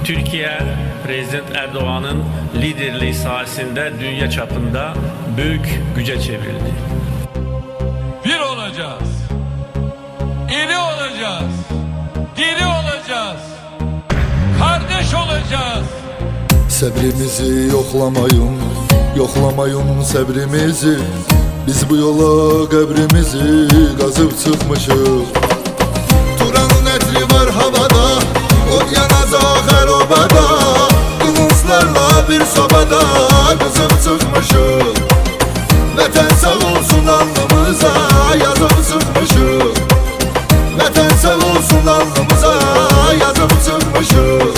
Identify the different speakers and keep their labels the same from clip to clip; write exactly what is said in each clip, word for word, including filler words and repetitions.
Speaker 1: Türkiye, Prezident Erdoğan'ın liderliği sayesinde dünya çapında büyük güce çevrildi.
Speaker 2: Bir olacağız, iri olacağız, diri olacağız, kardeş olacağız.
Speaker 3: Səbrimizi yoxlamayın, yoxlamayın səbrimizi. Biz bu yola qəbrimizi qazıb çıxmışıq. Turanın ətri var havada, od yanacaq hər obada. Qılınclarla bir sobada qızıb çıxmışıq. Vətən sağ olsun alnımıza yazıb çıxmışıq. Vətən sağ olsun alnımıza yazıb çıxmışıq.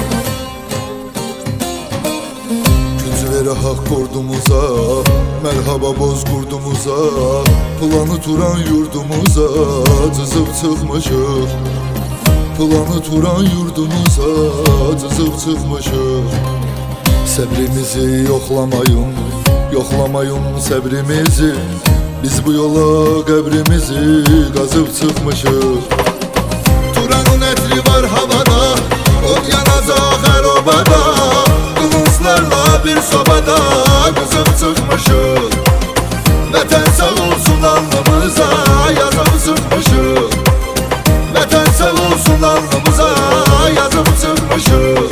Speaker 3: Hak kurdumuza, merhaba boz kurdumuza. Planı turan yurdumuza cızıb çıxmışıq. Planı turan yurdumuza cızıb çıxmışıq. Səbrimizi yoxlamayın, yoxlamayın səbrimizi. Biz bu yola qəbrimizi qazıb çıxmışıq. Turanın ətri var havada, od yanacaq hər obada. Qılınclarla bir sobada qızıb çıxmışıq. Vətən sağ olsun alnımıza yazıb çıxmışıq. Vətən sağ olsun alnımıza yazıb çıxmışıq.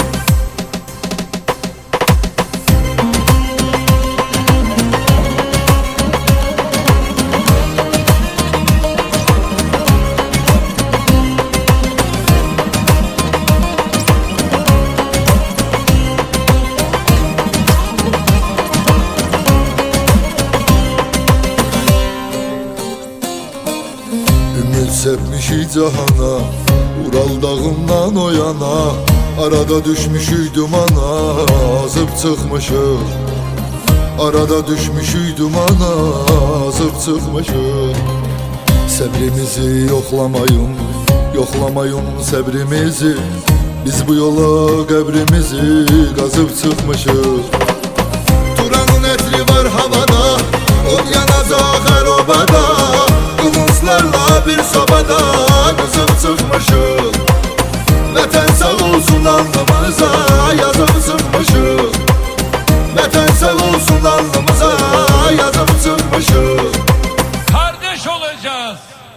Speaker 3: Sepmişik cahana, Ural dağından o yana. Arada düşmüşük dumana, azıb çıxmışıq. Arada düşmüşük dumana, azıb çıxmışıq. Səbrimizi yoxlamayın, yoxlamayın səbrimizi. Biz bu yola qəbrimizi qazıb çıxmışıq. Turanın ətri var havada, od yanacaq hər obada. Qılınclarla bir sobada qızıb çıxmışıq. Vətən sağ olsun alnımıza yazıb çıxmışıq. Vətən sağ olsun alnımıza yazıb çıxmışıq.
Speaker 2: Kardeş olacağız.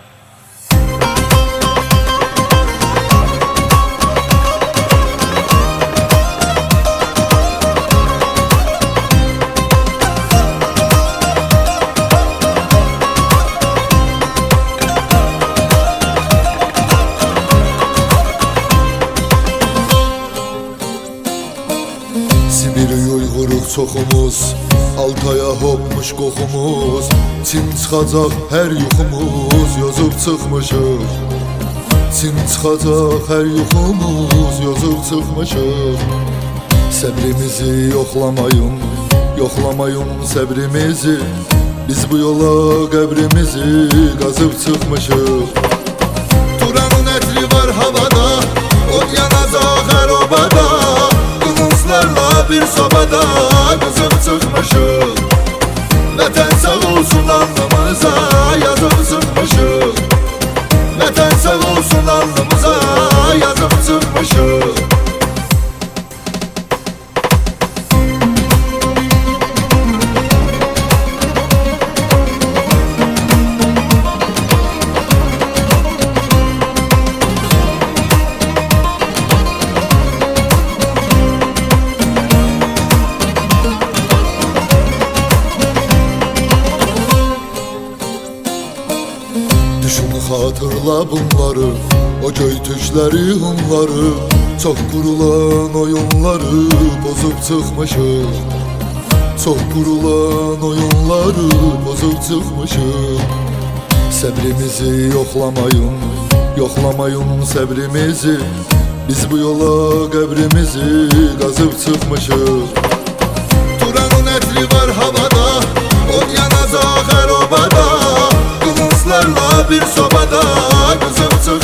Speaker 3: Sibiri uyğuruq çoxumuz, Altaya hopmuş qoxumuz. Çin çıxacaq hər yuxumuz, yozub çıxmışıq. Çin çıxacaq hər yuxumuz, yozub çıxmışıq. Səbrimizi yoxlamayın, yoxlamayın səbrimizi. Biz bu yola qəbrimizi qazıb çıxmışıq. Turanın ətri var havada, od yanacaq hər obada. Qılınclarla bir sobada qızıb çıxmışıq. Vətən sağ olsun alnımıza yazıb çıxmışıq. Vətən sağ olsun alnımıza yazıb çıxmışıq. Düşün xatırla bunları, o göytüşləri onları. Çox qurulan oyunları bozub çıxmışıq. Çox qurulan oyunları bozub çıxmışıq. Səbrimizi yoxlamayın, yoxlamayın səbrimizi. Biz bu yola qəbrimizi qazıb çıxmışıq. Turanın ətri var havada, od yanacaq hər obada. Qılınclarla bir sobada qızıb çıxmışıq.